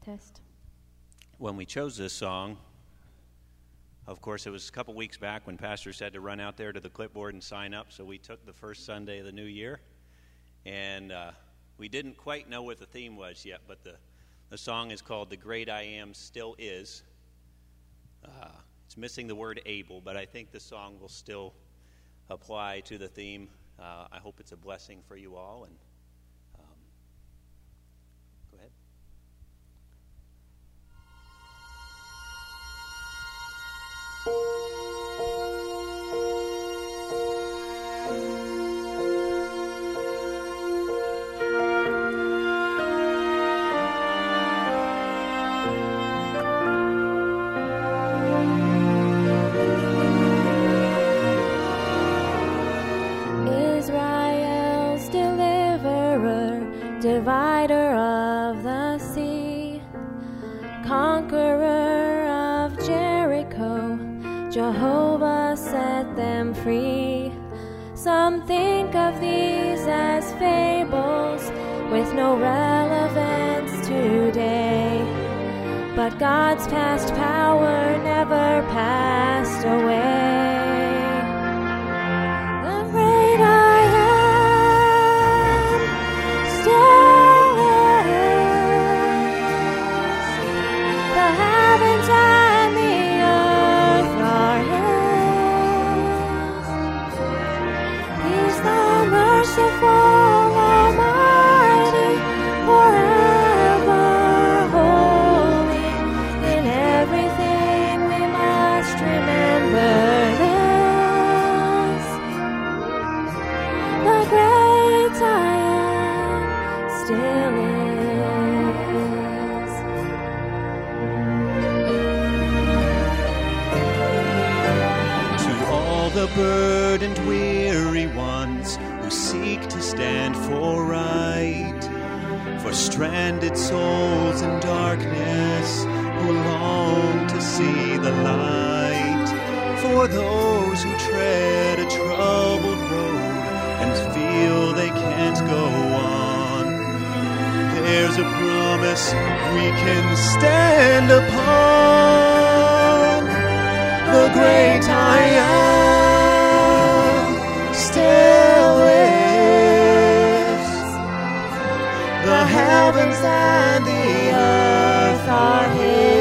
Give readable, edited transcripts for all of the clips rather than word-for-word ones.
Test. When we chose this song, of course, it was a couple weeks back when Pastor said to run out there to the clipboard and sign up, so we took the first Sunday of the new year, and we didn't quite know what the theme was yet, but the song is called "The Great I Am Still Is." It's missing the word able, but I think the song will still apply to the theme. I hope it's a blessing for you all, and go ahead. Israel's deliverer, divider of the sea, conqueror of Jericho, Jehovah set them free. Some think of these as fables with no relevance today, but God's past power never passed away. The great I am still is. The heavens and the earth are His. He's the merciful, almighty, forever holy. In everything we must remember this. The great I am still is. To all the burdened, weary ones who seek to stand for right, for stranded souls in darkness who long to see the light, for those who tread a troubled road and feel they can't go on, there's a promise we can stand upon. The great I am still is. The heavens and the earth are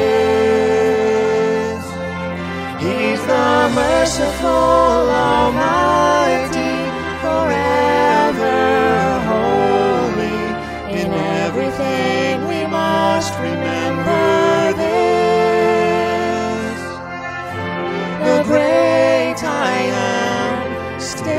His. He's the merciful, almighty, forever holy. In everything we must remember this. The great I am still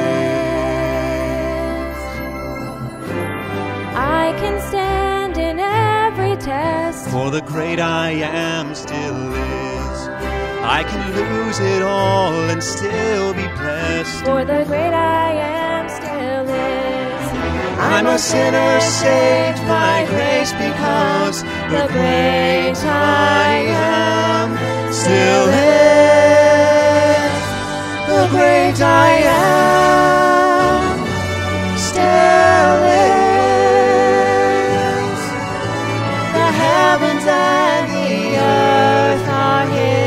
is. I can stand in every test, For the great I am still is. I can lose it all and still be blessed. for the great I am still is. I'm a sinner saved by grace because the great I am still is. The great I am still is. The heavens and the earth are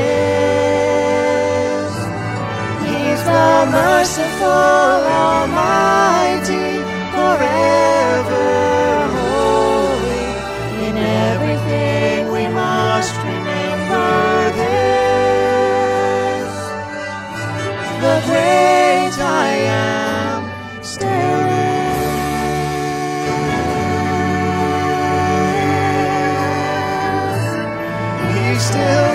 His. He's the merciful, almighty, forever holy. In everything we must remember this. The great I am still is. He still